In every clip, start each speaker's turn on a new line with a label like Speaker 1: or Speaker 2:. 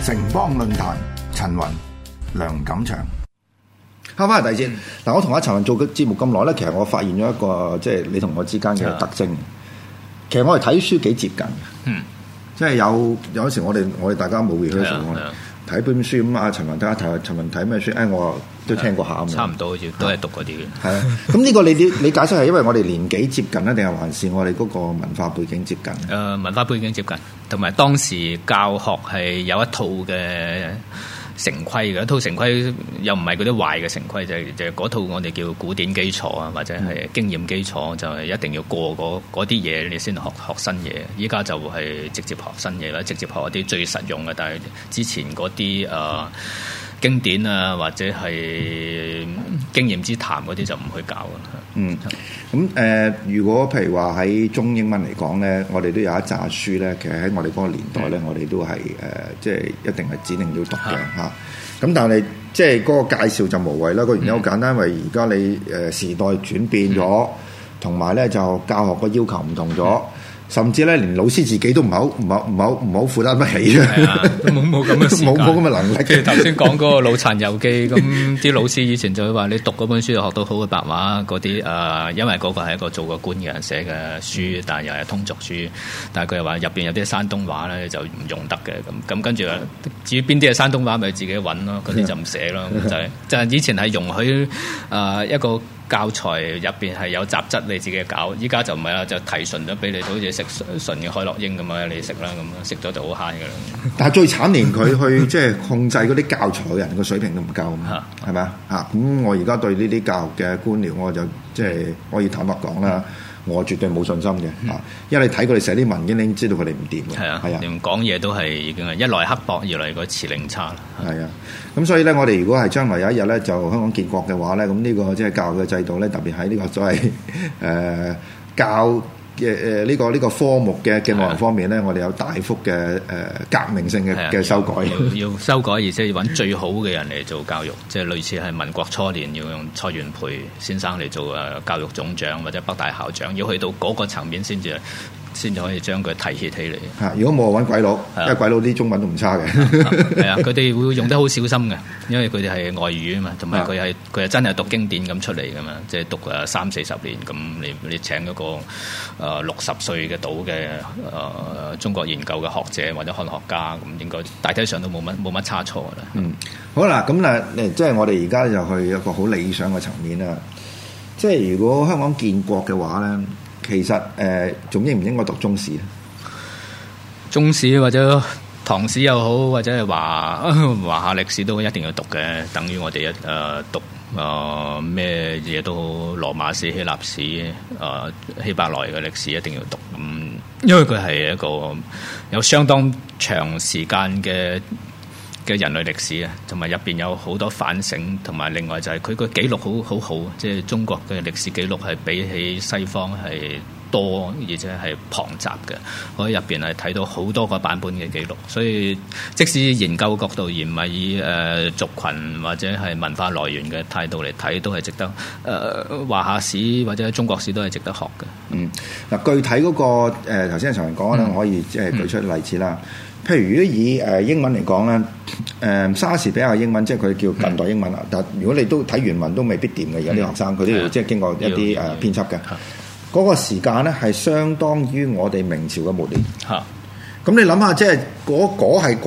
Speaker 1: 城邦論壇，陳雲、梁錦祥。翻返嚟第二節，嗱，我同阿陳雲做嘅節目咁耐咧，其實我發現咗一個即係你同我之間嘅特徵。其實我哋睇書幾接近嘅，即係有時我哋大家冇 rehearsal，睇本書咁啊，陳雲睇下陳雲睇咩書？我都聽過下咁。
Speaker 2: 差唔多好似都係讀嗰啲嘅。係啊，
Speaker 1: 咁呢個你解釋係因為我哋年紀接近咧，定係還是我哋嗰個文化背景接近？
Speaker 2: 文化背景接近，同埋當時教學係有一套嘅成規嘅，一套成規又唔係嗰啲壞嘅成規，就係嗰套我哋叫古典基礎啊，或者係經驗基礎，就係一定要過嗰啲嘢，你先學新嘢。依家就係直接學新嘢啦，直接學一啲最實用嘅，但係之前嗰啲經典啊，或者係經驗之談嗰啲就唔去教啦。
Speaker 1: 咁如果譬如話喺中英文嚟講咧，我哋都有一紮書咧，其實喺我哋嗰個年代咧，我哋都係即係一定係指定要讀嘅嚇。咁但係即係嗰個介紹就無謂啦。個原因好簡單，因為而家你時代轉變咗，同埋咧就教學個要求唔同咗。甚至咧，連老師自己都唔好負擔得起嘅，
Speaker 2: 都冇咁嘅時間，
Speaker 1: 冇咁嘅能力。
Speaker 2: 即係頭先講嗰個《腦殘遊記》，咁啲老師以前就會話你讀嗰本書就學到好嘅白話嗰啲因為嗰個係一個做過官嘅人寫嘅書，但係又係通俗書，但係佢又話入邊有啲山東話咧就唔用得嘅，咁跟住至於邊啲係山東話，咪自己揾咯，嗰啲就唔寫咯。就係以前係容許一個教材入邊係有雜質，你自己搞。依家就唔係啦，就提純咗俾你，好似食純嘅海洛英咁樣，你食啦咁，食咗就好 high 㗎啦。但係最慘，連佢去即係控制嗰啲教材嘅人個水平都唔夠，係咪啊？咁我而家對呢啲教育嘅官僚，我就即係可以坦白講啦。我絕對冇信心嘅，因為你睇佢哋寫啲文件，你已經知道佢哋唔掂嘅。係啊，連講嘢都係已經係一來刻薄，二來個詞齡差啦。係啊，咁所以咧，我哋如果係將來有一日咧，就香港建國嘅話咧，咁呢個即係教育嘅制度咧，特別喺呢個所謂教嘅呢個科目嘅內容方面咧，我哋有大幅嘅革命性嘅修改， 要修改，而且要揾最好嘅人嚟做教育，即係類似係民國初年要用蔡元培先生嚟做教育總長或者北大校長，要去到嗰個層面先至可以將佢提攜起嚟。
Speaker 1: 如果冇揾鬼佬，因為鬼佬啲中文都唔差嘅。
Speaker 2: 係啊，佢哋會用得好小心嘅，因為佢哋係外語啊嘛，同埋佢係真係讀經典咁出嚟噶嘛，即係讀30-40年咁。你請嗰個60歲嘅到嘅中國研究嘅學者或者漢學家，咁應該大體上都冇乜差錯啦。
Speaker 1: 好啦，咁即係我哋而家就去一個好理想嘅層面啦。即係如果香港建國嘅話咧，其實仲應唔應該讀中史咧？中史或者唐史又好，或者係華夏歷史都一定要讀嘅，等於我哋讀咩嘢都好，羅馬史、希臘史、希伯來嘅歷史一定要讀。因為佢係一個有相當長時間嘅人類歷史啊，同埋入邊有好多反省，同埋另外就係佢個記錄好，即係中國嘅歷史記錄係比起西方係多，而且係龐雜嘅，我喺入邊係睇到好多個版本嘅記錄，所以即使研究角度而唔係以族群或者係文化來源嘅態度嚟睇，都係值得華夏史或者中國史都係值得學嘅。嗱，具體嗰個頭先陳雲講咧，我可以即係舉出例子啦。譬如如果以英文嚟講咧，莎士比亞英文即係佢叫近代英文啦。但如果你都睇原文都未必掂嘅，有啲學生佢都要即係經過一啲編輯嘅。嗰個時間咧係相當於我哋明朝嘅末年。咁你諗下，即係嗰係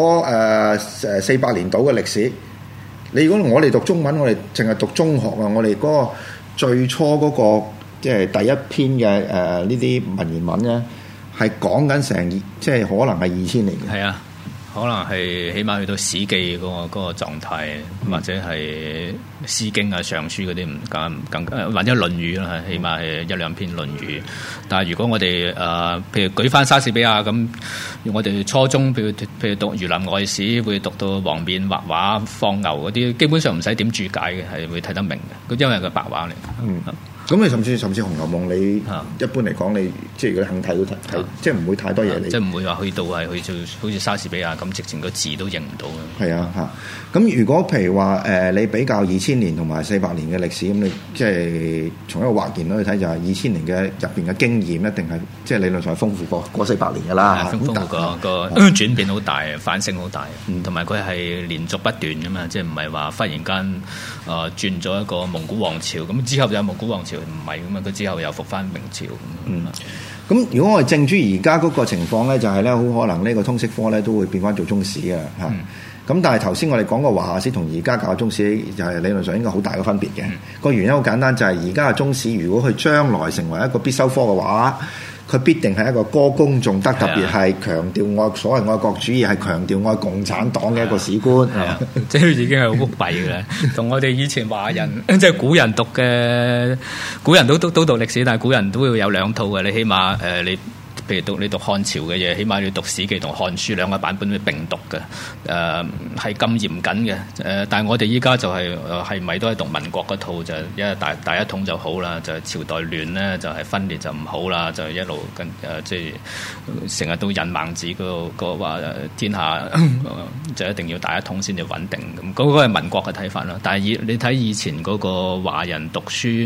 Speaker 1: 400年度嘅歷史。你如果我哋讀中文，我哋淨係讀中學啊，我哋嗰個最初嗰個即係第一篇嘅呢啲文言文咧，係講緊成即係可能係2000年嘅。係啊。可能係起碼去到《史記》嗰個狀態，或者係《詩經》啊、《尚書》嗰啲唔更，或者《論語》啦，起碼係1-2篇《論語》。但係如果我哋譬如舉翻莎士比亞咁，我哋初中譬如讀《儒林外史》，會讀到黃冕畫畫放牛嗰啲，基本上唔使點注解嘅，係會睇得明嘅。因為係個白話嚟。 咁你甚至《紅樓夢》，你一般嚟講，你即係如果肯睇都睇，即係唔會太多嘢。
Speaker 2: 即係唔會話去到係去做好似莎士比亞咁，直情個字都認唔到嘅。
Speaker 1: 係啊嚇。咁如果譬如話你比較2000年同埋400年嘅歷史，咁你即係從一個畫言去睇，就係2000年嘅入邊嘅經驗，一定係即係理論上係豐富過400年㗎啦。
Speaker 2: 豐富個轉變好大，反省好大，同埋佢係連續不斷㗎嘛，即係唔係話忽然間轉咗一個蒙古王朝，咁之後就有蒙古王朝，唔係咁啊，佢之後又復翻明朝。咁
Speaker 1: 如果我哋正住而家嗰個情況咧，就係咧好可能呢個通識科咧都會變翻做中史嘅嚇。咁但係頭先我哋講過華夏史同而家教嘅中史就係理論上應該好大嘅分別嘅。個原因好簡單，就係而家嘅中史如果佢將來成為一個必修科嘅話，佢必定係一個歌功頌德，特別係強調所謂愛國主義，係強調愛共產黨嘅一個史觀。
Speaker 2: 即係已經係好複弊嘅啦。同我哋以前華人即係古人讀嘅，古人都讀歷史，但係古人都會有兩套嘅。你起碼你譬如你讀漢朝嘅嘢，起碼你讀史記同漢書兩個版本會並讀嘅，係咁嚴謹嘅。但係我哋依家就係咪都係讀民國嗰套，就一大一統就好啦，就朝代亂咧就係分裂就唔好啦，就一路跟即係成日都引孟子個話天下就一定要大一統先至穩定咁，嗰個係民國嘅睇法啦。但係你睇以前嗰個華人讀書。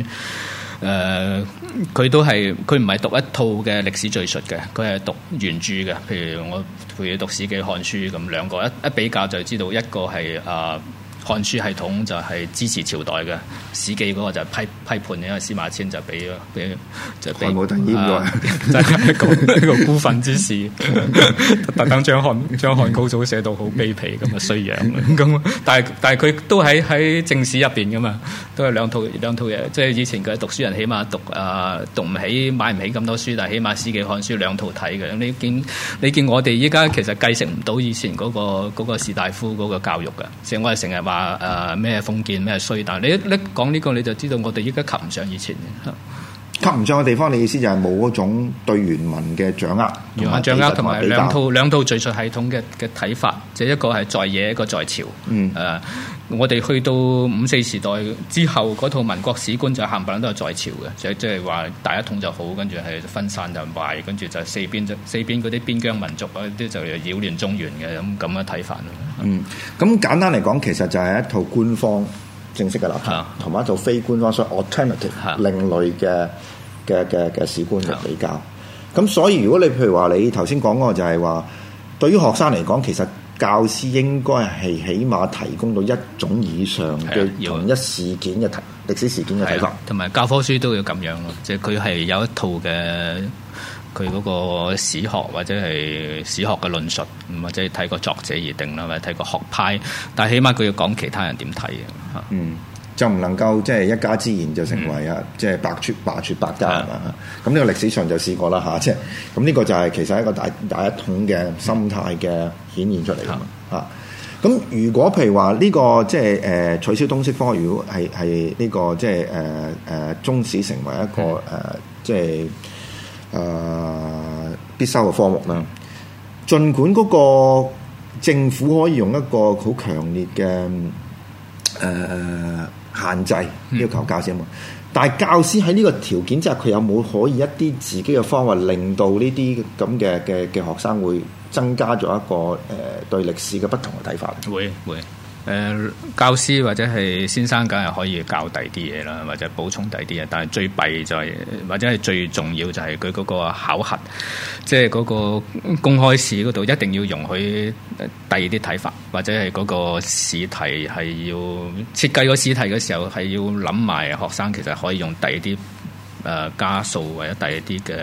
Speaker 2: 佢唔係讀一套嘅歷史敘述嘅，佢係讀原著嘅。譬如我讀《史記》《漢書》咁兩個一比較就知道，一個係漢書系統就係支持朝代嘅，《史記》嗰個就係批判，因為司馬遷就俾
Speaker 1: 冇得淹咗，
Speaker 2: 就係一個孤憤之士，特登將漢高祖寫到好卑鄙咁嘅衰樣咁。但係佢都喺正史入邊噶嘛，都係兩套嘢。即係以前嘅讀書人起碼讀唔起買唔起咁多書，但係起碼《史記》《漢書》兩套睇嘅。你見我哋依家其實繼承唔到以前嗰個士大夫嗰個教育嘅，即係我哋成日話。咩封建咩衰，但係你講呢個你就知道我哋依家及唔上以前嘅，
Speaker 1: 及唔上嘅地方，你意思就係冇嗰種對原文嘅掌握，
Speaker 2: 同埋兩套敘述系統嘅睇法，即係一個係在野，一個在朝。我哋去到5、4時代之後，嗰套民國史觀就冚唪唥都係在朝嘅，即係話大一統就好，跟住係分散就壞，跟住就四邊嗰啲邊疆民族嗰啲就擾亂中原嘅咁嘅睇法咯。
Speaker 1: 咁簡單嚟講，其實就係一套官方正式嘅立場，同埋一套非官方所謂 alternative 另類嘅史觀嘅比較。咁所以如果你譬如話你頭先講嗰個就係話，對於學生嚟講，其實教師應該係起碼提供到一種以上嘅同一事件嘅歷史事件嘅睇法，
Speaker 2: 同埋教科書都要咁樣咯。即係佢係有一套嘅佢嗰個史學或者係史學嘅論述，或者睇個作者而定啦，或者睇個學派。但係起碼佢要講其他人點睇嘅。
Speaker 1: 就唔能夠即係一家之言就成為即係罷黜百家係嘛？咁呢個歷史上就試過啦嚇，即係咁呢個就係其實係一個大一統嘅心態嘅顯現出嚟㗎嘛嚇。咁如果譬如話呢個即係取消通識科，如果係呢個即係中史成為一個即係必修嘅科目啦，儘管嗰個政府可以用一個好強烈嘅限制要求教師啊嘛，但係教師喺呢個條件之下，佢有冇可以一啲自己嘅方法，令到呢啲咁嘅學生會增加咗一個對歷史嘅不同嘅睇法？
Speaker 2: 會。教師或者係先生梗係可以教第啲嘢啦，或者補充第啲嘢，但係最弊就係或者係最重要就係佢嗰個考核，即係嗰個公開試嗰度一定要容許第二啲睇法，或者係嗰個試題係要設計個試題嘅時候係要諗埋學生其實可以用第二啲加數或者第二啲嘅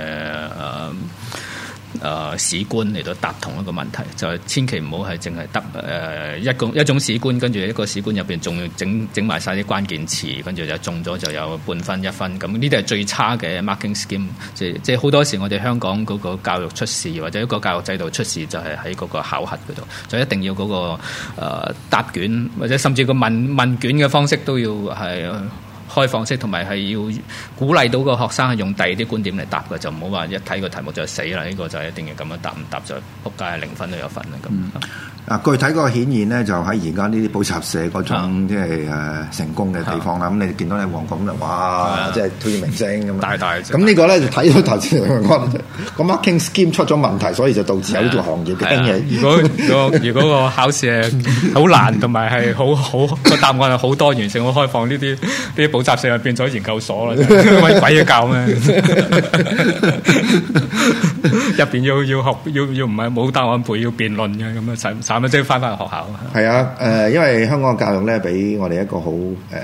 Speaker 2: 史觀嚟到答同一個問題，就係千祈唔好係淨係得一種史觀，跟住一個史觀入邊仲要整埋晒啲關鍵詞，跟住就中咗就有半分1分，咁呢啲係最差嘅 marking scheme。即係好多時我哋香港嗰個教育出事，或者一個教育制度出事，就係喺嗰個考核嗰度，就一定要嗰個答卷或者甚至個問卷嘅方式都要係開放式，同埋係要鼓勵到個學生係用第二啲觀點嚟答嘅，就唔好話一睇個題目就死啦。呢個就一定要咁樣答，唔答就仆街係0分都有份啦咁。
Speaker 1: 具體嗰個顯現咧，就喺而家呢啲補習社嗰種即係成功嘅地方啦。咁你見到你旺角咁哇，即係好似明星咁
Speaker 2: 大。
Speaker 1: 咁呢個咧就睇到頭先個 marketing scheme 出咗問題，所以就導致有呢個行業嘅興起。
Speaker 2: 如果個考試係好難，同埋係好個答案係好多元性、好開放，呢啲補習社就變咗研究所啦，揾鬼嘢教咩？入邊要學要唔係冇答案背，要辯論嘅咁啊，慘啊！即係翻學校。係
Speaker 1: 啊，因為香港嘅教育咧，俾我哋一個好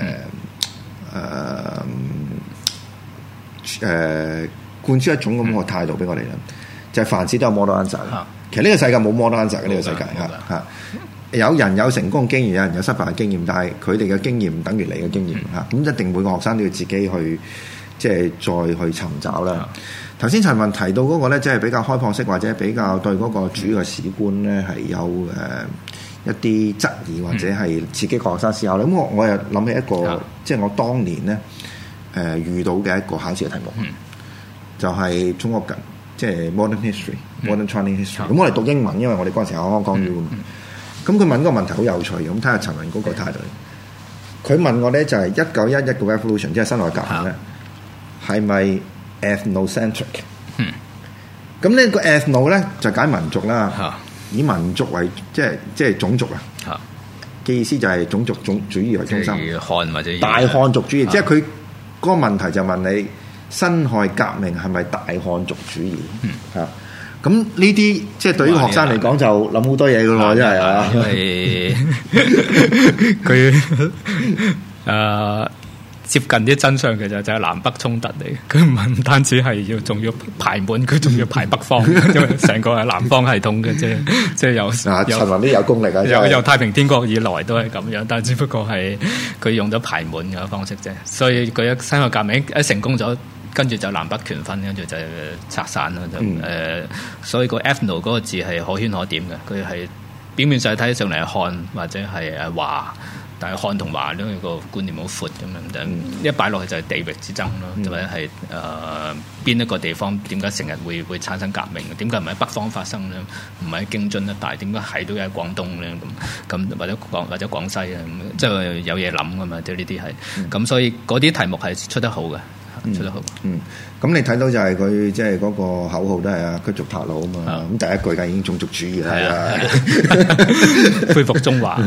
Speaker 1: 灌輸一種咁嘅態度俾我哋啦，就係凡事都有 model answer。其實呢個世界冇 model answer 嘅，呢個世界嚇。有人有成功經驗，有人有失敗嘅經驗，但係佢哋嘅經驗唔等於你嘅經驗嚇。咁一定每個學生都要自己去即係再去尋找啦。頭先陳雲提到嗰個咧，即係比較開放式或者比較對嗰個主要嘅史觀咧係有一啲質疑或者係刺激學生思考咧。咁我又諗起一個，即係我當年咧遇到嘅一個考試嘅題目，就係中國即係 modern history、modern Chinese history。咁我哋讀英文，因為我哋嗰陣時喺香港 U 咁佢問個問題好有趣，咁睇下陳雲嗰個態度。佢問我咧就係1911個 revolution， 即係辛亥革命咧，係咪ethnocentric？咁呢個 ethno 咧就解民族啦，以民族為即係種族啊嘅意思就係種族主義為中心，
Speaker 2: 漢或者
Speaker 1: 大漢族主義，即係佢嗰個問題就問你辛亥革命係咪大漢族主義？咁呢啲即係對於學生嚟講就諗好多嘢噶咯，真係啊！
Speaker 2: 因為佢接近啲真相嘅就係南北衝突嚟，佢唔單止係仲要排滿，佢仲要排北方，因為成個係南方系統嘅啫，即係由
Speaker 1: 陳雲都有功力啊！
Speaker 2: 由太平天國以來都係咁樣，但係只不過係佢用咗排滿嘅方式啫，所以佢一辛亥革命一成功咗。跟住就南北權分，跟住就拆散啦。所以個 ethno 嗰個字係可圈可點嘅，佢係表面上睇上嚟係漢或者係華，但係漢同華呢個觀念好闊咁樣，一擺落去就係地域之爭咯，或者係邊一個地方點解成日會產生革命？點解唔喺北方發生咧？唔喺京津一帶，點解係都喺廣東咧？咁或者廣西啊，即係有嘢諗噶嘛？即係呢啲係咁，所以嗰啲題目係出得好嘅。出得好，
Speaker 1: 咁你睇到就係佢即係嗰個口號都係驅逐韃虜啊嘛，咁第一句梗已經種族主義啦，
Speaker 2: 恢復中華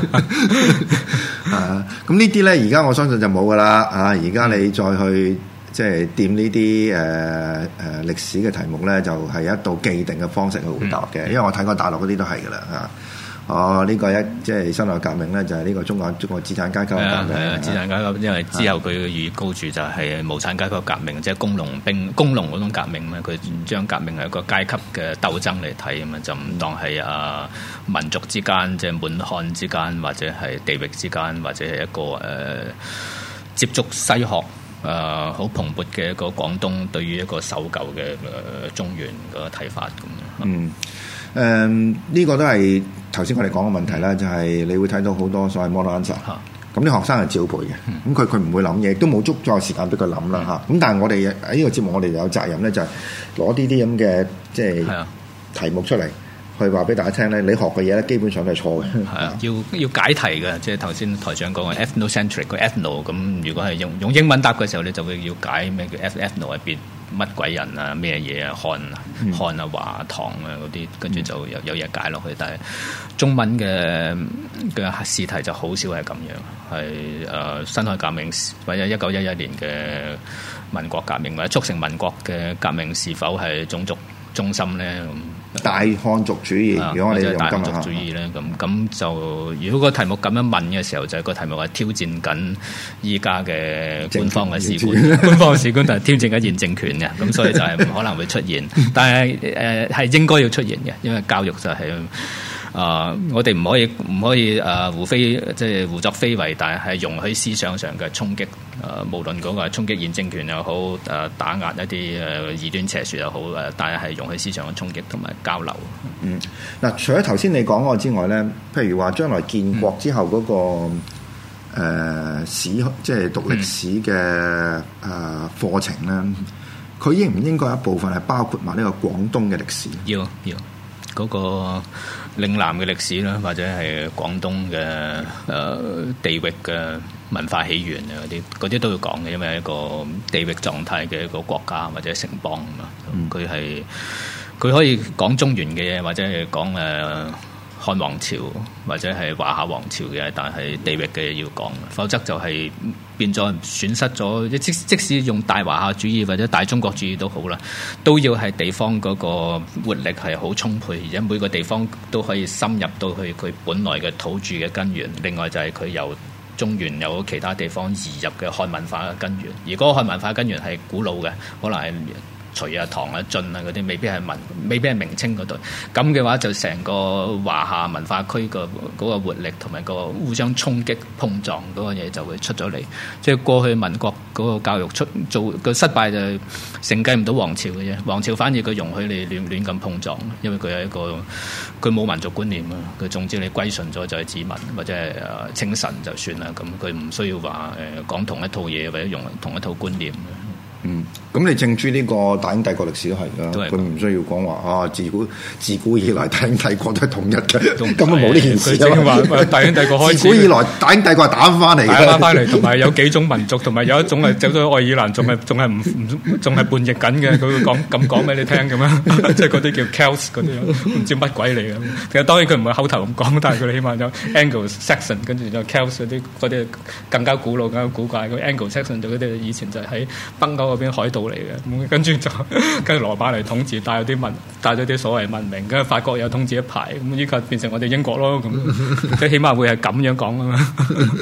Speaker 1: 咁呢啲咧而家我相信就冇噶啦，而家你再去即係掂呢啲歷史嘅題目咧，就係一道既定嘅方式去回答嘅，因為我睇過大陸嗰啲都係噶啦呢個即係辛亥革命咧，就係呢個中國資產階級嘅革命。
Speaker 2: 資產階級，因為之後佢嘅預高住就係無產階級革命，即係工農嗰種革命嘛。佢將革命係一個階級嘅鬥爭嚟睇啊嘛，就唔當係民族之間，即係滿漢之間，或者係地域之間，或者係一個接觸西學好蓬勃嘅一個廣東對於一個守舊嘅中原個睇法咁。
Speaker 1: 呢個都係頭先我哋講嘅問題啦，就係你會睇到好多所謂 model answer，咁啲學生係照背嘅，咁佢唔會諗嘢，都冇足夠時間俾佢諗啦嚇。咁但係我哋喺呢個節目，我哋有責任咧，就係攞呢啲咁嘅即係題目出嚟，去話俾大家聽咧，你學嘅嘢咧基本上都係錯嘅。
Speaker 2: 係啊，要解題嘅，即係頭先台長講嘅 ethnocentric 個 ethno， 咁如果係用英文答嘅時候，你就會要解咩叫 ethno 入邊。乜鬼人啊？咩嘢啊？漢啊、華、唐啊嗰啲，跟住就有嘢解落去。但係中文嘅試題就好少係咁樣，係辛亥革命或者1911年嘅民國革命或者促成民國嘅革命是否係種族中心咧？
Speaker 1: 大漢族主義，如果我哋用
Speaker 2: 大漢族主義咧，咁就如果個題目咁樣問嘅時候，就係個題目係挑戰緊依家嘅官方嘅史觀，官方嘅史觀就係挑戰緊現政權嘅，咁所以就係唔可能會出現，但係係應該要出現嘅，因為教育就係。我哋唔可以胡作非為，但係容許思想上嘅衝擊。無論嗰個係衝擊現政權又好，打壓一啲異端邪説又好，但係容許思想嘅衝擊同埋交流。嗱，除咗頭先你講嗰個之外咧，譬如話將來建國之後嗰個
Speaker 1: 即係讀歷史嘅課程咧，佢應唔應該有一部分係包括埋呢個廣東嘅歷史？
Speaker 2: 要嗰個嶺南嘅歷史啦，或者係廣東嘅地域嘅文化起源啊，嗰啲都要講嘅，因為一個地域狀態嘅一個國家或者城邦啊嘛，佢可以講中原嘅嘢，或者係講漢王朝或者係華夏王朝嘅，但係地域嘅嘢要講，否則就係變咗損失咗。即使用大華夏主義或者大中國主義都好啦，都要係地方嗰個活力係好充沛，而且每個地方都可以深入到去佢本來嘅土著嘅根源。另外就係佢由中原有其他地方移入嘅漢文化嘅根源，而嗰個漢文化根源係古老嘅，可能係隋啊、唐啊、晉啊嗰啲，未必係明清嗰度。咁嘅話就成個華夏文化區嗰個活力同埋個互相衝擊碰撞嗰個嘢就會出咗嚟。即係過去民國嗰個教育做個失敗就承繼唔到皇朝嘅啫，皇朝反而佢容許你亂咁碰撞，因為佢係一個佢冇民族觀念啊，佢總之你歸順咗就係子民或者係稱臣就算啦，咁佢唔需要話講同一套嘢或者用同一套觀念。
Speaker 1: 咁你正珠呢個大英帝國歷史都係㗎，佢唔需要講話自古以來大英帝國都係統一嘅，根本冇呢件事。
Speaker 2: 佢正話大英帝國開始，
Speaker 1: 自古以來大英帝國係打翻嚟嘅，
Speaker 2: 打翻嚟，同埋有幾種民族，同埋有一種係走咗愛爾蘭，仲係叛逆緊嘅，佢會咁講俾你聽咁樣，即係嗰啲叫 Celts 嗰啲，唔知乜鬼嚟嘅。其實當然佢唔係口頭咁講，但係佢哋起碼有 Anglo-Saxon， 跟住有 Celts 嗰啲更加古老、更加古怪。Anglo-Saxon 就嗰啲以前就係喺北歐嗰邊海盜嚟嘅，跟住羅馬嚟統治，帶咗啲所謂文明，跟住法國又統治一排，咁依家變成我哋英國咯，咁即係起碼會係咁樣講啊嘛。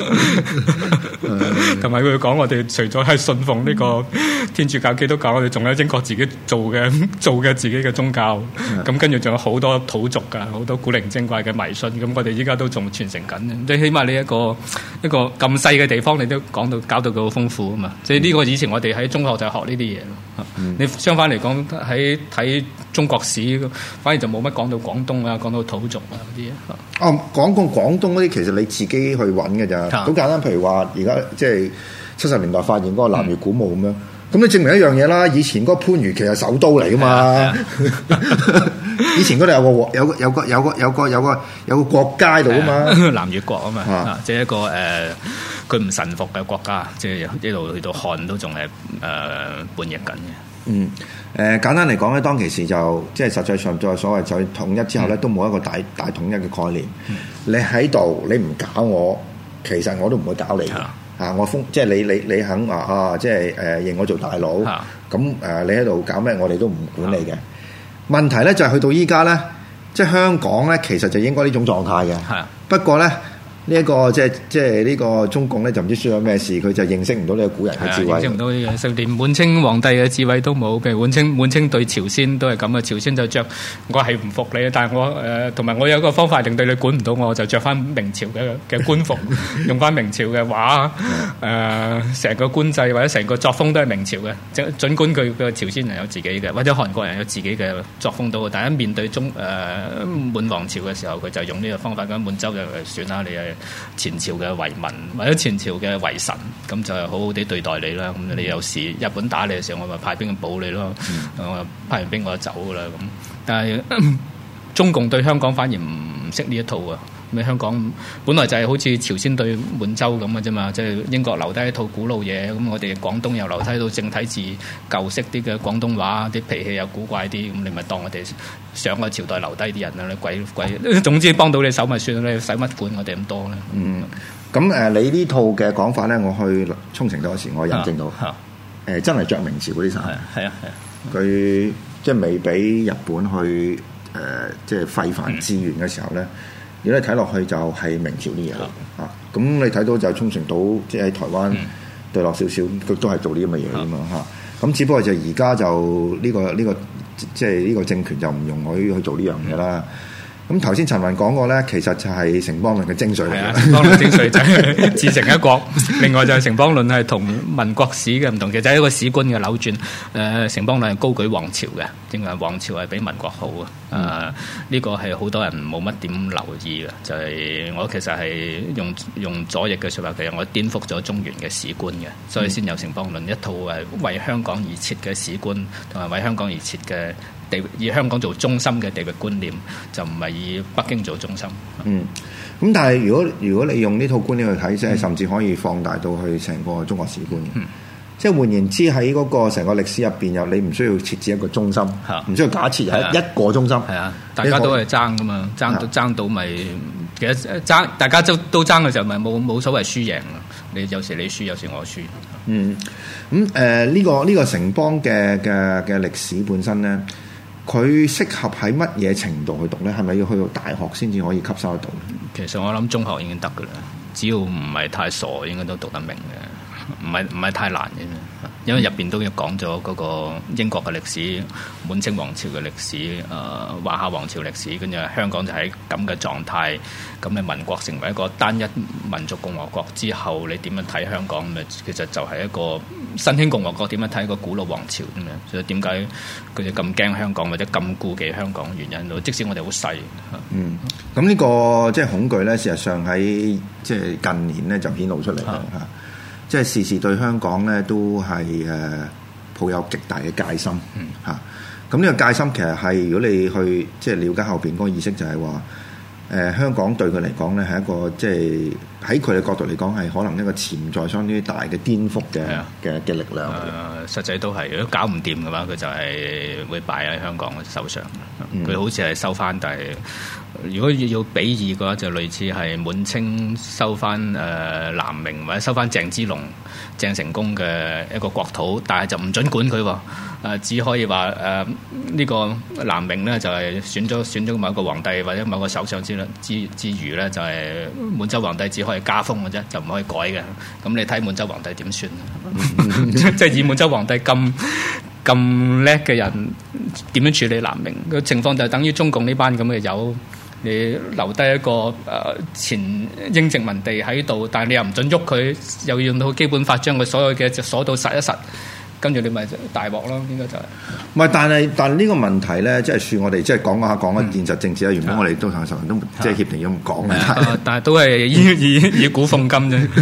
Speaker 2: 同埋佢會講我哋除咗係信奉呢個天主教、基督教，我哋仲有英國自己做嘅自己嘅宗教，咁跟住仲有好多土族噶，好多古靈精怪嘅迷信，咁我哋依家都仲傳承緊。即係起碼你一個咁細嘅地方，你都搞到佢好豐富啊嘛。即係呢個以前我哋喺中學就學呢啲嘢咯。你相反嚟講喺睇中國史，反而就冇乜講到廣東啊，講到土族啊嗰啲嘢。
Speaker 1: 講廣東嗰啲，其實你自己去揾嘅咋，好簡單。譬如話而家即係70年代發現嗰個南越古墓咁樣，咁你證明一樣嘢啦。以前嗰個番禺其實係首都嚟噶嘛。以前嗰度有個國家喺度啊嘛，
Speaker 2: 南越國啊嘛，即係一個佢唔臣服嘅國家，即係一路去到漢都仲係叛逆緊嘅。
Speaker 1: 簡單嚟講咧，當其時就即係實際上在所謂就統一之後咧，都冇一個大統一嘅概念。你喺度，你唔搞我，其實我都唔會搞你嘅。我即係你肯話即係認我做大佬，咁你喺度搞咩，我哋都唔管你嘅。問題咧就係去到依家咧，即係香港咧，其實就應該呢種狀態嘅。不過咧。呢一個即係呢個中共咧就唔知出咗咩事，佢就認識唔到呢個古人嘅智慧，
Speaker 2: 認識唔到呢個，甚至連滿清皇帝嘅智慧都冇。譬如滿清對朝鮮都係咁嘅，朝鮮就着我係唔服你，但係我同埋我有一個方法令到你管唔到我，就着翻明朝嘅官服，用翻明朝嘅畫，成個官制或者成個作風都係明朝嘅。儘管佢個朝鮮人有自己嘅，或者韓國人有自己嘅作風都，但係面對滿王朝嘅時候，佢就用呢個方法。咁滿洲就算啦，你係前朝嘅遺民或者前朝嘅遺臣，咁就好好地對待你啦。咁你有時日本打你嘅時候，我咪派兵去保你咯。我派完兵我就走噶啦。咁但係中共對香港反而唔識呢一套啊。咁香港本來就係好似朝鮮對滿洲咁嘅啫嘛，即係英國留低一套古老嘢，咁我哋廣東又留低到正體字舊式啲嘅廣東話，啲脾氣又古怪啲，咁你咪當我哋上個朝代留低啲人啦，你鬼總之幫到你手咪算啦，你使乜管我哋咁多咧？
Speaker 1: 咁你呢套嘅講法咧，我去沖繩嗰時我印證到，真係着明朝嗰啲衫，佢即係未俾日本去即係廢藩置縣嘅時候咧。如果你睇落去就係明朝啲嘢咁你睇到就沖繩島即係喺台灣對落少少，佢都係做啲咁嘅嘢啊嘛咁只不過就而家就呢個即係呢個政權就唔容許去做呢樣嘢啦。 咁頭先陳雲講過咧，其實就係城邦論嘅精髓嚟嘅。
Speaker 2: 城邦論精髓就係自成一國。另外就係城邦論係同民國史嘅唔同，其實係一個史觀嘅扭轉。城邦論係高舉皇朝嘅，認為皇朝係比民國好啊。呢個係好多人冇乜點留意嘅，就係我其實係用左翼嘅説法，其實我顛覆咗中原嘅史觀嘅，所以先有城邦論一套係為香港而設嘅史觀，同埋為香港而設嘅。以香港做中心嘅地域觀念，就唔係以北京做中心。
Speaker 1: 咁但係如果你用呢套觀念去睇，即係甚至可以放大到去成個中國史觀。即係換言之，喺嗰個成個歷史入邊，你唔需要設置一個中心，唔需要假設有一個中心。係啊，
Speaker 2: 大家都係爭噶嘛，爭到咪其實爭，大家都爭嘅時候咪冇所謂輸贏啦。你有時你輸，有時我輸。
Speaker 1: 呢個城邦嘅歷史本身咧。佢適合喺乜嘢程度去讀咧？係咪要去到大學先至可以吸收得到咧？
Speaker 2: 其實我諗中學已經得噶啦，只要唔係太傻，應該都讀得明嘅，唔係太難嘅。因為入邊都要講咗嗰個英國嘅歷史、滿清王朝嘅歷史、華夏王朝歷史，跟住香港就喺咁嘅狀態。咁你民國成為一個單一民族共和國之後，你點樣睇香港？咪其實就係一個新興共和國點樣睇一個古老王朝咁樣。所以點解佢哋咁驚香港或者咁顧忌香港原因咯？即使我哋好細。
Speaker 1: 咁呢個即係恐懼咧，事實上喺即係近年咧就顯露出嚟啦嚇。即係時時對香港咧都係抱有極大嘅戒心嚇。咁呢個戒心其實係如果你去即係了解後邊嗰個意識，就係話香港對佢嚟講咧係一個即係喺佢嘅角度嚟講係可能一個潛在相當於大嘅顛覆嘅力量。
Speaker 2: 實際都係，如果搞唔掂嘅話，佢就係會敗喺香港嘅手上。佢好似係收翻，但係如果要比擬嘅話，就類似係滿清收翻南明或者收翻鄭芝龍、鄭成功嘅一個國土，但係就唔准管佢，只可以話呢個南明咧就係選咗某一個皇帝或者某個首相之餘咧，就係滿洲皇帝只可以加封嘅啫，就唔可以改嘅。咁你睇滿洲皇帝點算？即係以滿洲皇帝咁叻嘅人點樣處理南明個情況，就等於中共呢班咁嘅友，你留低一個前英殖民地喺度，但係你又唔准喐佢，又要用到基本法將佢所有嘅就鎖到實一實，跟住你咪大鑊咯，應該就係。唔係，
Speaker 1: 但係呢個問題咧，即係算我哋即係講下現實政治啦。原本我哋都常常都即係協定咗唔講嘅，
Speaker 2: 但係都係以古諷今啫。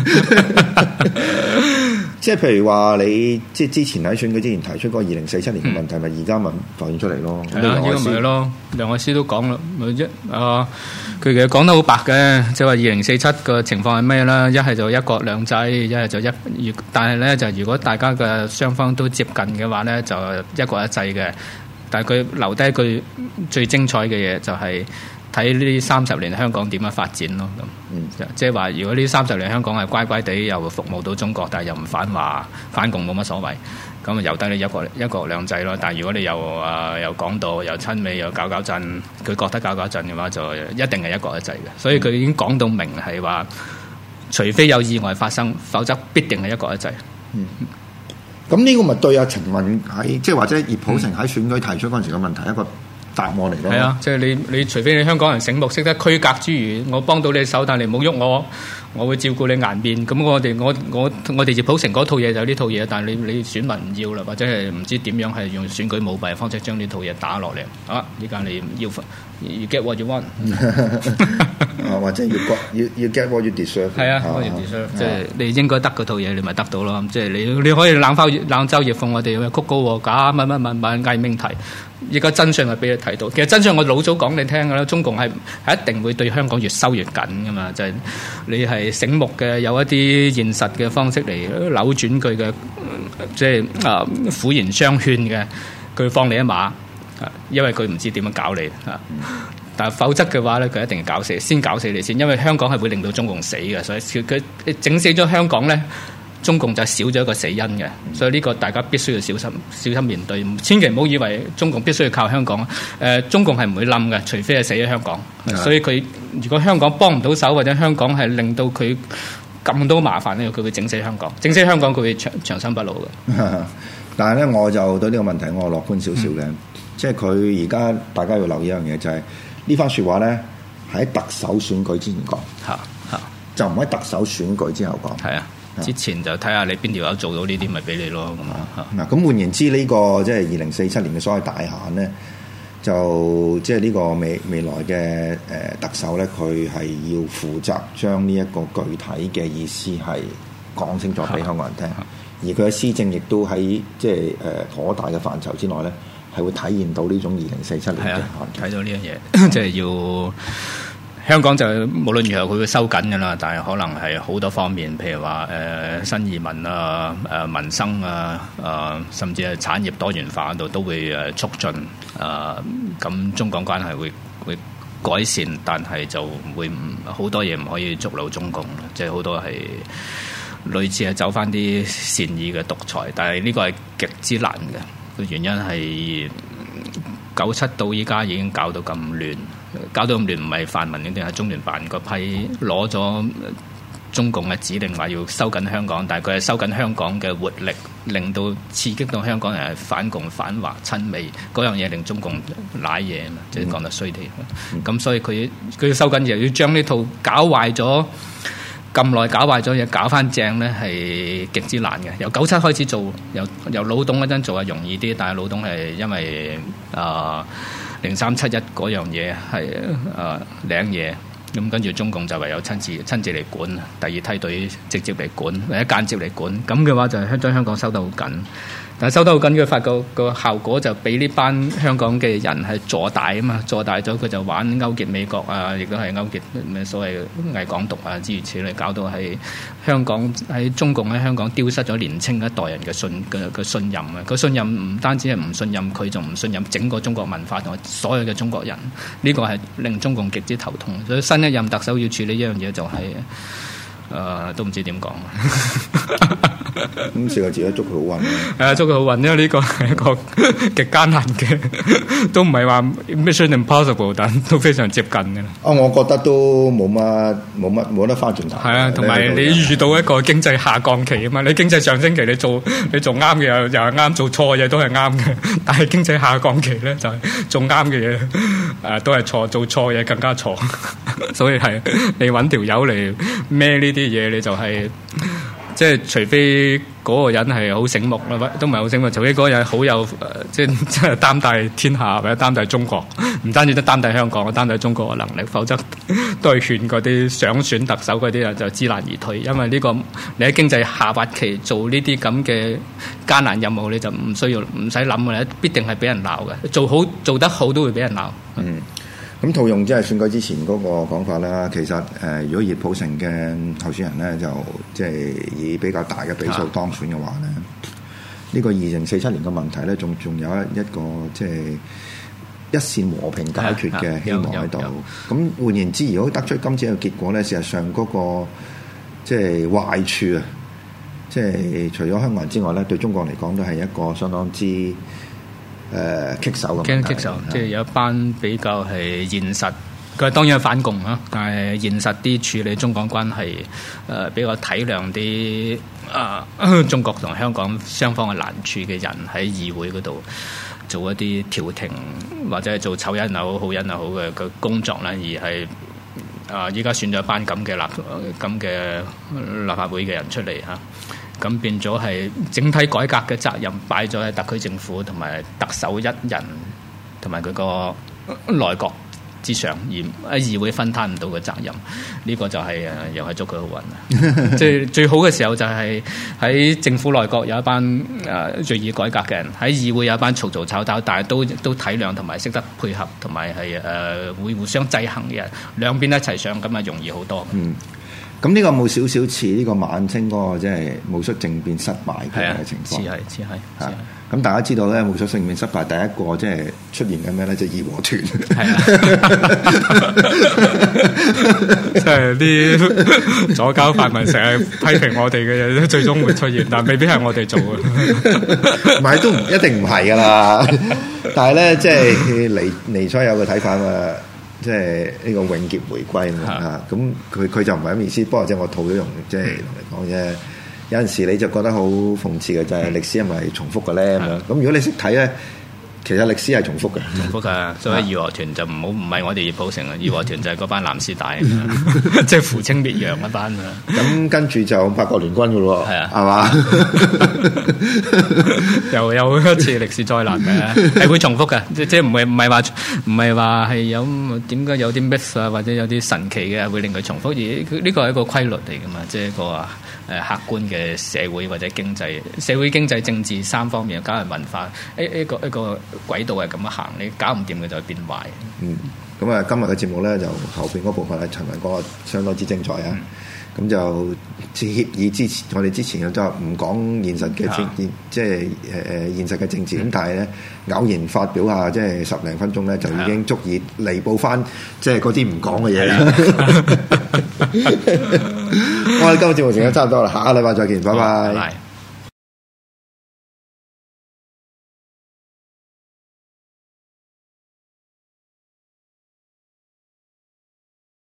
Speaker 1: 即係譬如話你即係之前喺選舉之前提出嗰個2047年嘅問題，咪而家咪浮現出嚟咯。
Speaker 2: 係啊，呢個咪係咯。梁愛詩都講啦，佢其實講得好白嘅，即係話2047個情況係咩啦？一係就一國兩制，一係就但係咧就如果大家嘅雙方都接近嘅話咧，就一國一制嘅。但係佢留低一句最精彩嘅嘢，就係睇呢30年香港點樣發展咯。即係話如果呢30年香港係乖乖地又服務到中國，但係又唔反華反共冇乜所謂，咁啊由得你一國兩制咯。但係如果你又港獨又親美又搞震，佢覺得搞震嘅話，就一定係一國一制嘅。所以佢已經講到明係話，除非有意外發生，否則必定係一國一制。
Speaker 1: 咁呢個咪對阿陳雲喺即係或者葉普成喺選舉提出嗰陣時嘅問題一個答案嚟咯。
Speaker 2: 係啊，即係你除非你香港人醒目，識得區隔之餘，我幫到你手，但係你唔好喐我會照顧你顏面。咁我哋葉普成嗰套嘢就呢套嘢，但係你選民唔要啦，或者係唔知點樣係用選舉舞弊方式將呢套嘢打落嚟。依家你要You get what you want，
Speaker 1: 或者 you get what you deserve。
Speaker 2: 係啊，what you deserve，即係你應該得嗰套嘢，你咪得到咯。即係你可以冷嘲熱諷我哋曲高和假乜偽命題。而家真相係俾你睇到，其實真相我老早講你聽㗎啦。中共係一定會對香港越收越緊㗎嘛，就係你係醒目嘅，有一啲現實嘅方式嚟扭轉佢嘅，即係苦言相勸嘅，佢放你一馬。因為佢唔知點樣搞你，但係否則嘅話咧，佢一定要先搞死你先，因為香港係會令到中共死嘅，所以佢整死咗香港咧，中共就少咗一個死因嘅，所以呢個大家必須要小心面對，千祈唔好以為中共必須要靠香港，中共係唔會冧嘅，除非係死喺香港，所以佢如果香港幫唔到手，或者香港係令到佢咁多麻煩咧，佢會整死香港，佢會長生不老嘅。
Speaker 1: 但係咧，我就對呢個問題我樂觀少少嘅。即係佢而家大家要留意一樣嘢，就係呢番説話咧喺特首選舉之前講，就唔喺特首選舉之後講。
Speaker 2: 係啊，之前就睇下你邊條友做到呢啲，咪俾你咯咁啊。
Speaker 1: 嗱，咁換言之，呢個即係2047年嘅所謂大限咧，就即係呢個未來嘅特首咧，佢係要負責將呢一個具體嘅意思係講清楚俾香港人聽，而佢嘅施政亦都喺即係頗大嘅範疇之內咧，係會體現到呢種2047年嘅限期。
Speaker 2: 睇到呢樣嘢，即係要香港就無論如何佢會收緊㗎啦，但係可能係好多方面，譬如話新移民啊、民生啊、甚至係產業多元化度都會促進咁中港關係會改善，但係就會好多嘢唔可以觸怒中共，即係好多係類似係走翻啲善意嘅獨裁，但係呢個係極之難嘅，原因係97到依家已經搞到咁亂。搞到咁亂，唔係泛民嗰啲，係中聯辦嗰批攞咗中共嘅指令，話要收緊香港，但係佢係收緊香港嘅活力，令到刺激到香港人係反共反華親美嗰樣嘢，令中共賴嘢啊嘛，即係講得衰啲。咁所以佢要收緊，又要將呢套搞壞咗咁耐，搞壞咗嘢搞翻正咧，係極之難嘅。由97開始做，由老董嗰陣做係容易啲，但係老董係因為0371嗰樣嘢係領嘢，咁跟住中共就唯有親自嚟管，第二梯隊直接嚟管或者間接嚟管，咁嘅話就係將香港收得好緊。但係收得好緊，佢發覺個效果就俾呢班香港嘅人係坐大啊嘛，坐大咗佢就玩勾結美國啊，亦都係勾結咩所謂偽港獨啊諸如此類，搞到係香港喺中共喺香港丟失咗年青一代人嘅信任啊！個信任唔單止係唔信任佢，仲唔信任整個中國文化同埋所有嘅中國人，呢個係令中共極之頭痛。所以新一任特首要處理呢樣嘢就係都唔知點講。
Speaker 1: 咁4個字都捉佢好運。
Speaker 2: 係啊，捉佢好運，因為呢個係一個極艱難嘅，都唔係話 mission impossible，但都非常接近嘅啦。
Speaker 1: 我覺得都冇得翻轉頭。
Speaker 2: 係啊，同埋你遇到一個經濟下降期啊嘛，你經濟上升期你做啱嘅又係啱，做錯嘅嘢都係啱嘅。但係經濟下降期咧就係做啱嘅嘢都係錯，做錯嘢更加錯。所以係你揾條友嚟孭呢啲嘢，你就係。即係除非嗰個人係好醒目啦，都唔係好醒目。除非嗰個人好有即係擔帶天下或者擔帶中國，唔單止得擔帶香港、擔帶中國嘅能力，否則都係勸嗰啲想選特首嗰啲人就知難而退。因為呢個你喺經濟下滑期做呢啲咁嘅艱難任務，你就唔使諗嘅啦，必定係俾人鬧嘅。做得好都會俾人鬧。
Speaker 1: 咁套用即係選舉之前嗰個講法啦，其實如果熱普城嘅候選人咧就即係以比較大嘅比數當選嘅話咧，呢個2047年嘅問題咧，仲有一個即係一線和平解決嘅希望喺度。咁換言之，如果得出今次嘅結果咧，事實上嗰個即係壞處啊，即係除咗香港人之外咧，對中國嚟講都係一個相當之棘手嘅問題，
Speaker 2: 即係有一班比較係現實，佢當然係反共啊，但係現實啲處理中港關係，比較體諒啲中國同香港雙方嘅難處嘅人喺議會嗰度做一啲調停或者係做醜人又好好人又好嘅工作啦，而係依家選咗一班咁嘅立法會嘅人出嚟嚇。咁變咗係整體改革嘅責任擺咗喺特區政府同埋特首一人同埋佢個內閣之上，而喺議會分攤唔到嘅責任，呢個就係又係捉佢好運啊！即係最好嘅時候就係喺政府內閣有一班銳意改革嘅人，喺議會有一班嘈嘈吵吵，但係都體諒同埋識得配合，同埋係會互相制衡嘅人，兩邊一齊上咁啊，容易好多。
Speaker 1: 咁呢個冇少少似呢個晚清嗰個即係戊戌政變失敗嘅情況，
Speaker 2: 似係。
Speaker 1: 咁大家知道咧，戊戌政變失敗第一個即係出現嘅咩咧？就義和團。
Speaker 2: 即係啲左膠泛民成日批評我哋嘅嘢，最終會出現，但未必係我哋做嘅。
Speaker 1: 唔係都一定唔係噶啦。但係咧，即係尼采有個睇法啊。即係呢個永劫回歸啊！咁佢就唔係咁意思，不過即係我套咗用，即係同你講啫。有陣時你就覺得好諷刺嘅就係歷史係咪重複嘅咧咁樣？咁如果你識睇咧， 其實歷史係重複嘅，
Speaker 2: 重複㗎。所以義和團就唔係我哋葉寶成啊，義和團就係嗰班藍絲帶，即係扶清滅洋嗰班啊。
Speaker 1: 咁跟住就八國聯軍㗎咯喎，
Speaker 2: 係啊，
Speaker 1: 係嘛？
Speaker 2: 又有一次歷史災難嘅，係會重複嘅，即係唔係話係有點解有啲 myth 啊，或者有啲神奇嘅會令佢重複，而呢個係一個規律嚟㗎嘛，即係一個客觀嘅社會或者經濟、社會經濟政治三方面，加上文化，一個軌道係咁樣行，你搞唔掂嘅就會變壞。
Speaker 1: 咁啊，今日嘅節目咧就後邊嗰部分係陳文講相當之精彩啊！咁就協議之前，我哋之前就唔講現實嘅政，即係現實嘅政治。咁但係咧偶然發表下，即係10零分鐘咧，就已經足以彌補翻即係嗰啲唔講嘅嘢啦。我哋今日節目時間差唔多啦，下個禮拜再見，拜拜。